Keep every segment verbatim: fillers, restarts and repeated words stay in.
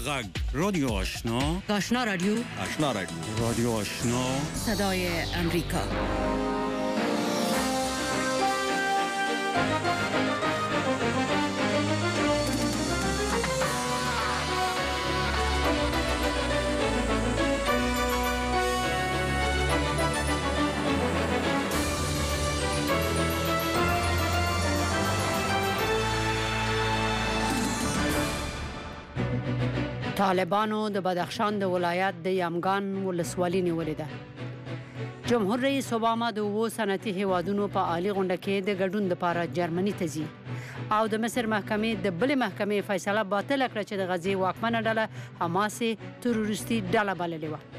غږ رادیو آشنا آشنا رادیو آشنا رادیو رادیو آشنا صدای امریکا. طالبانو د بدخشان د ولایت د یمګان ولسوالۍ نیولې ده. جمهور رئیس اوباما د اوو صنعتي هیوادونو په عالی غونډه کې د ګډون لپاره جرمني ته ځي او د مصر محکمې د بلې محکمې فیصله باطله کړه چې د غزې واکمنه ډله حماس تروریستي ډله بللې وه.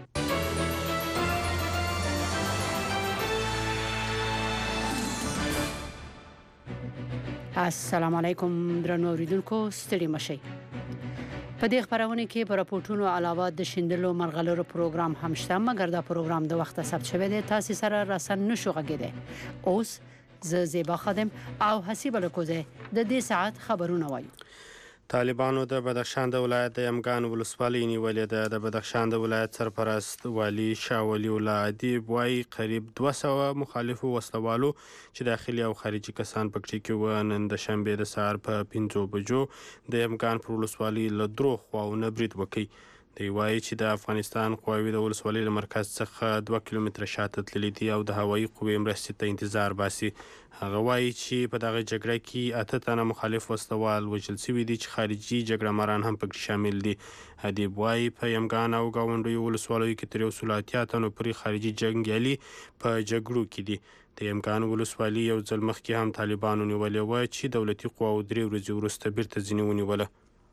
السلام علیکم درنو اوریدونکو، ستړي مشئ. په دې خبرونه کې پر راپورټونو علاوه د شیندلو مرغلرو پروګرام هم شته، مګر دا پروګرام د وخت ثبت شوی دی، تاسو سره راسن نشو غږیدي. اوس ز زیبا خادم او حسیب لکوزه د دې ساعت خبرونه وایي. طالبانو د بدخشان د ولایت د یمګان ولسوالۍ نیولې ده. د بدخشان د ولایت سرپرست والي شاه ولی الله ادیب وايي قریب دوه سوه مخالفو وسلوالو چې داخلي او خارجي کسان پکې کې و نن د شنبې د سهار په پنځو بجو د یمګان پر ولسوالۍ له درو خواونه برید وکړي. دی وايي چې د افغانستان قواوې د ولسوالۍ له مرکز څخه دوه کیلومتره شاته تللي دي او د هوایي قوې مرستې ته انتظار باسي. هغه وايي چې په دغه جګړه کې اته تنه مخالف وسلوال وژل شوي دي چې خارجي جګړه ماران هم پکې شامل دي. ادیب وايي په یمګان او ګاونډیو ولسوالیو کې تر یو سل اتیا تنو پورې خارجي جنګیالي په جګړو کې دي. د یمګان ولسوالي یو ځل مخکې هم طالبانو نیولې وه چې دولتي قواو درې ورځې وروسته بیرته ځینې ونیوله.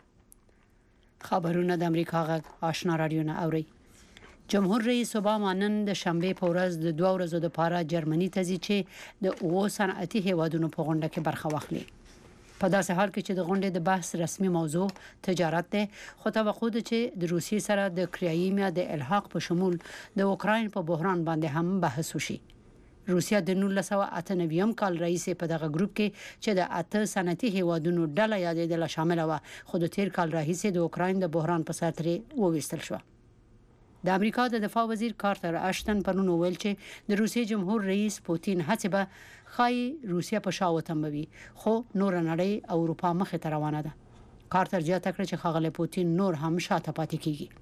خبرونه د امریکا غږ آشنا رادیو نه اوري. جمهور رئیس اوباما نن د شنبې په ورځ د دوه ورځو لپاره جرمني ته ځي چې د اوو صنعتي هیوادونو په غونډه کې برخه واخلي. په داسې حال کې چې د غونډې د بحث رسمي موضوع تجارت ده، خو توقع ده چې د روسیې سره د کریمیا د الحاق په شمول د اوکراین په بحران باندې هم بحث وشي. روسیا د نولس سوه اته نوي کال رئیس په دغه ګروپ کې چې د اته صنعتي هیوادونو ډله یادېدله شامل و، خو د تیر کال راهیسې د اوکراین د بحران په سر ترې وویستل شو. د امریکا د دفاع وزیر کارتر اشتن پرون ویل چې د روسیې جمهور رئیس پوتین هڅه به خای روسیا په شا وتموي، خو نور نړۍ او اروپا مخې ته روانه ده. کارتر زیاته کړه چې ښاغلی پوتین نور هم شاته پاتې کیږي.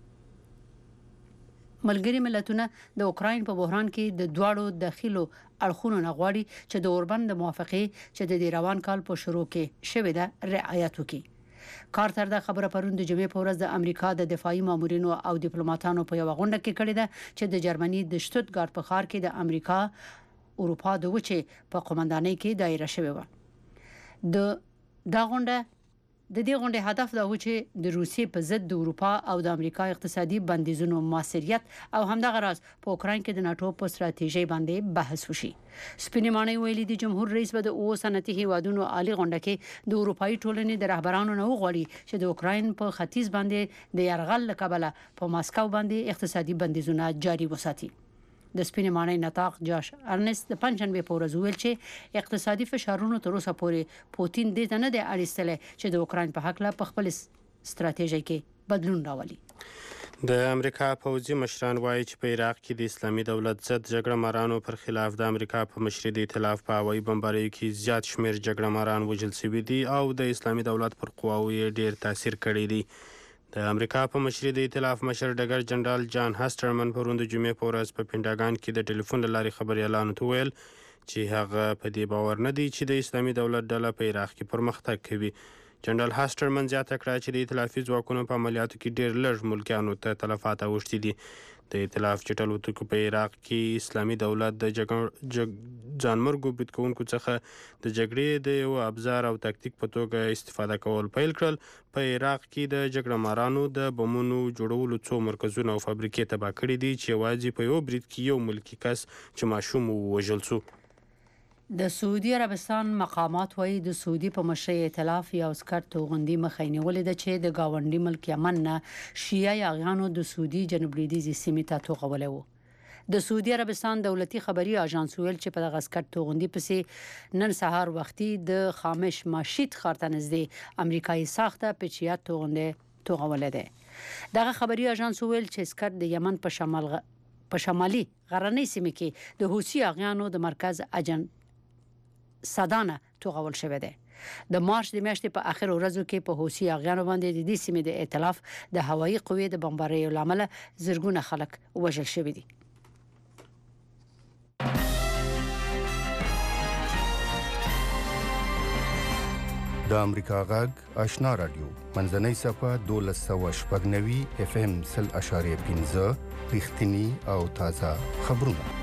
ملګری ملتونه د اوکراین په بحران کې د دواړو داخلو اړخونو نه غواړي چې د اوربند د موافقې چې د دې روان کال په شروع کې شوې ده رعایت وکړي. کارتر دا خبره پرون د جمعې په ورځ د امریکا د دفاعي مامورینو او ډیپلوماټانو په یو غونډه کې کړې ده چې د جرمني د شتوتګارت په ښار کې د امریکا اروپا د وچې په قومندانۍ کې دایره شوې و. د دا غونډه د دې غونډې هدف دا و چې د روسیې په ضد د اروپا او د امریکا اقتصادي بندیزونو موثریت او همدغه راز په اوکراین کې د ناتو په ستراتیژي باندې بحث وشي. سپینې ماڼۍ ویلي دي جمهور رئیس به د اوو صنعتي هیوادونو عالی غونډه کې د اروپایي ټولنې د رهبرانو نه وغواړي چې د اوکراین په ختیځ باندې د یرغل له کبله په ماسکو باندې اقتصادي بندیزونه جاري وساتي. د سپینې ماڼۍ نطاق جاش ارنست د پنځشنبې په ورځ ویل چې اقتصادي فشارونو تر اوسه پورې پوتین دې ته نه دی اړیستلی چې د اوکراین په حق له په خپل ستراتیژۍ کې بدلون راولي. د امریکا پوځي مشران وایي چې په عراق کې د اسلامي دولت ضد جګړه مارانو پر خلاف د امریکا په مشرۍ د ائتلاف په هوایي بمباریو کې زیات شمیر جګړه ماران وژل شوي دي او د اسلامي دولت پر قواو یې ډیر تاثیر کړی دی. د امریکا په مشرۍ د ائتلاف مشر ډګر جنرال جان هاسټرمن پرون د جمعې په ورځ په پینټاګان کې د ټلیفون له لارې خبریالانو ته ویل چې هغه په دې باور نه دی چې د اسلامي دولت ډله په عراق کې پرمختګ کوي. جنرال هاسټرمن زیاته کړه چې د ائتلافي ځواکونو په عملیاتو کې ډیر لږ ملکیانو ته تلفات اوښتي دي. د ائتلاف چې ټلوتکو په عراق کې اسلامي دولت د ځانمرګو برید کوونکو څخه د جګړې د یو ابزار او تکتیک په توګه استفاده کول پیل کړل. په عراق کې د جګړه مارانو د بمونو جوړولو څو مرکزونه او فابریکې تباه کړي دي چې یوازې په یو برید کې یو ملکي کس چې ماشوم ووژل شو. د سعودي عربستان مقامات وایي د سعودي په مشرۍ ائتلاف یو عسکر توغندي مخې نیولې ده چې د گاونډي ملک یمن نه شیعه یاغیانو د سعودي جنوب لویدیځې سیمې ته توغولی و. د سعودي عربستان دولتي خبري اژانس ویل چې په دغه عسکر توغندي پسې نن سهار وختي د خامش ماشید ښار ته نږدې امریکایي ساخته پیچیات توغندي توغول دی. دغه خبري اژانس ویل چې اسکر د یمن په شمال غ... په شمالي غرنۍ سیمه کې د حوثي اغیانو د مرکز اجن سادانه توغول شوی دی. د مارچ د میاشتې په اخر ورځو کې په حوثي اغیانو باندې د دې سیمې د ائتلاف د هوایي قوې د بمباریو لامل زرګونه خلک وژل شوي دي. د امریکا غږ آشنا رادیو منځنۍ صفه دولس سوه شپږ نوي اف ام سل اشاریه پنځه رښتینی او تازه خبرونه.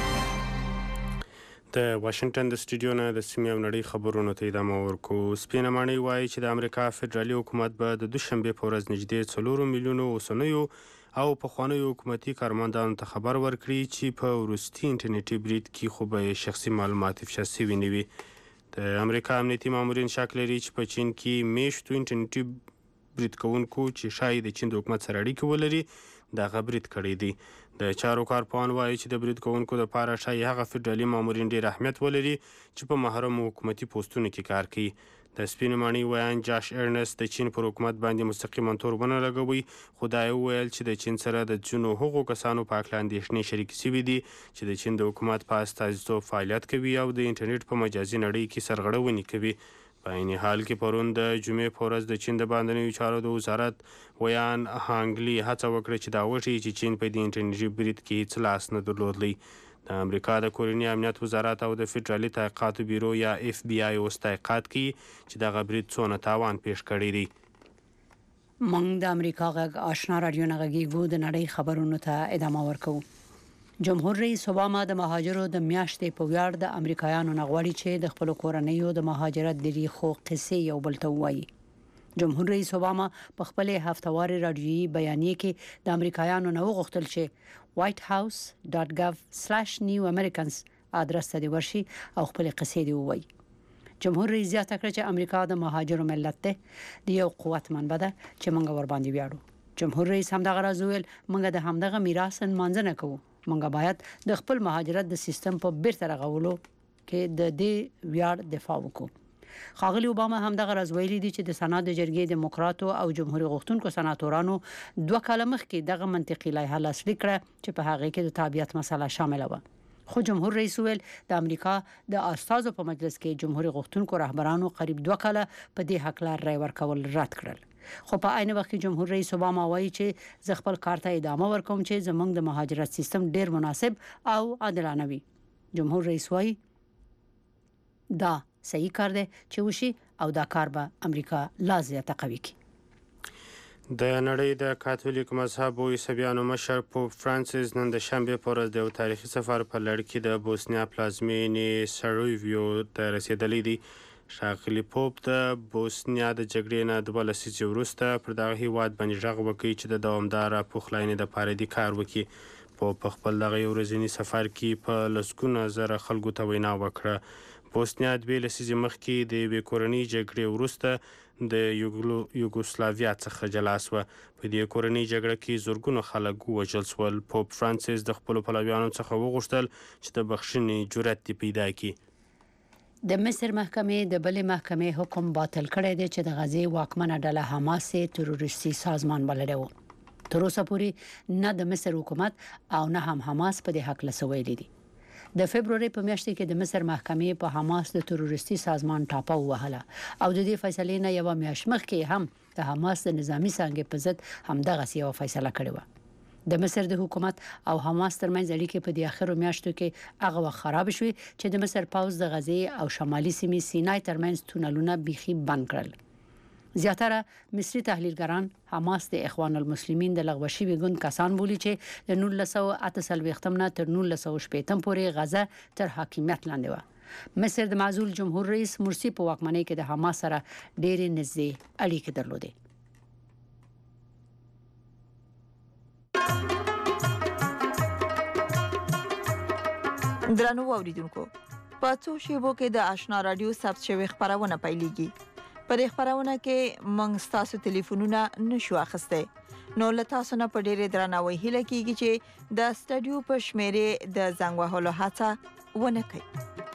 د واشنگټن د سټوډیو نه د سیمې او نړۍ خبرونو ته ادامه ورکو. سپینه ماڼۍ وایي چې د امریکا فدرالي حکومت به د دوشنبې په ورځ نږدې څلورو میلیونو اوسنیو او پخوانیو حکومتي کارمندانو ته خبر ورکړي چې په وروستي انټرنیټي برید کې خو به شخصي معلومات افشا شوي نه وي. د امریکا امنیتي مامورین شک لري چې په چین کې میشتو انټرنیټي برید کوونکو چې شاید د چین د حکومت سره اړیکې ولري دغه برید کړی دی. د چارو کارپوهان وایي چې د برید کوونکو لپاره شاید هغه فدرالي مامورین ډېر اهمیت ولري چې په محرمو حکومتي پوسټونو کې کار کوي. د سپینې ماڼۍ ویان جاش ارنس د چین پر حکومت باندې مستقیما تور ونه لګوي، خو دا یې وویل چې د چین سره د ځینو هغو کسانو په هکله اندېښنې شریکې شوي دي چې د چین د حکومت په استازیتوب فعالیت کوي او د انټرنیټ په مجازي نړۍ کې سرغړونې کوي. په عین حال کې پرون د جمعې په ورځ د چین د باندنیو چارو د وزارت ویان هانګلی هڅه وکړه چې دا وښیي چې چین په دې انټرنیټي برید کې هیڅ لاس نه درلودلی. د امریکا د کورني امنیت وزارت او د فدرالي تحقیقاتو بیرو یا اف بی آی اوس تحقیقات کوي چې دغه برید څونه تاوان پیښ کړی دی. موږ د امریکا غږ آشنا رادیو نه غږیږو. د نړۍ خبرونو ته ادامه ورکوو. جمهور رئیس اوباما د مهاجرو د میاشتې په ویاړ د امریکایانو نه غواړي چې د خپل کورنیو د مهاجرت د ریښو قصې یو بل ته ووایي. جمهور رئیس اوباما په خپل هفتواري رادیویي بیانیه کې د امریکایانو نه وغوښتل چې وایټ هاوس ډاټ ګاف سلاش نیو امریکنز ادرس ته ورشي او خپل قصې دی ووایي. جمهور رئیس زیاته کړ چې امریکا د مهاجرو ملت دی د یو قوت منبع ده چې موږ ور باندې ویاړو. جمهور رئیس همدغه راز ویل موږ د همدغه میراث منځنه کوو. موږ باید د خپل مهاجرت د سیستم په بیرته رغولو کې د دې ویاړ دفاع وکړو. ښاغلي اوباما همدغه راز ویلي دي چې د سنا د جرګې دیموکراتو او جمهوریت غوښتونکو سناتورانو دوه کاله مخکې دغه منطقي لایحه لاسلیک کړه چې په هغه کې د تابعیت مسله شامل و. خو جمهور رئیس ویل د امریکا د استازو په مجلس کې جمهوریت غوښتونکو رهبرانو قریب دوه کاله په دې حق لار رای ورکول رد کړل. خو په عین وخت کې جمهور رئیس اوباما وایي چې زه خپل کار ته ادامه ورکوم چې زموږ د مهاجرت سیستم ډیر مناسب او عادلانه وي. جمهور رئیس وایي دا صحیح کار دی چې وشي او دا کار به امریکا لا زیاته قوي کړي. د نړۍ د کاتولیک مذهب او عیسویانو مشر پوپ فرانسیس نن د شنبې په ورځ د یو تاریخي سفر په لړ کې د بوسنیا پلازمینې سراجیوو ته رسیدلی دی. ښاغلي پوپ د بوسنیا د جګړې نه دوه لسیزې وروسته پر دغه هیواد باندې غږ وکړي چې د دوامداره پخلاینې دپاره دې کار وکړي. پوپ په خپل دغه یو ورځني سفر کې په لسګونه زره خلکو ته وینا وکړه. بوسنیا دوې لسیزې مخکې د یوې کورنۍ جګړې وروسته د یوګوسلاویا څخه جلا شوه. په دې کورنۍ جګړه کې زرګونه خلک ووژل شول. پوپ فرانسیس د خپلو پلویانو څخه وغوښتل چې د بخښنې جرأت دې پیدا کړي. د مصر محکمې د بلې محکمې حکم باطل کړی دی چې د غزې واکمنه ډله حماس تروریستي سازمان بللی و. تر اوسه پورې نه د مصر حکومت او نه هم حماس په دې حق لسویلي دي. د فبروري په میاشت کې د مصر محکمې په حماس د تروریستي سازمان ټاپه ووهله او د دې فیصلې نه یو میاشت مخکې هم د حماس د نظامی څانګې په ضد همدغه یو فیصله کړې و. د مصر د حکومت او حماس ترمنځ اړیکې په دې اخرو میاشتو کې هغه وخت خراب شوې چې د مصر پوځ د غزې او شمالي سیمې سینای ترمنځ تونلونه بيخي بند کړل. زیاتره مصري تحلیلګران حماس د اخوان المسلمین د لغوه شوي ګوند کسان بولي چې د نولس سوه اته څلوېښتم نه تر نولس سوه شپېتم پورې غزه تر حاکمیت لاندې و. مصر د معزول جمهور رئیس مرسی په واکمنۍ کې د حماس سره ډېرې نږدې اړیکې درلودې. درنو اوریدونکو په څو شیبو کې د آشنا رادیو ثبت شوی خبرونه پیلېږي. په دې خبرونه کې موږ تاسو ټلیفونونه نشو اخیستی، نو له تاسو نه په ډېرې درناوي هیله کیږي چې د سټډیو په شمیرې د زنګ وهلو هڅه ونه کړئ.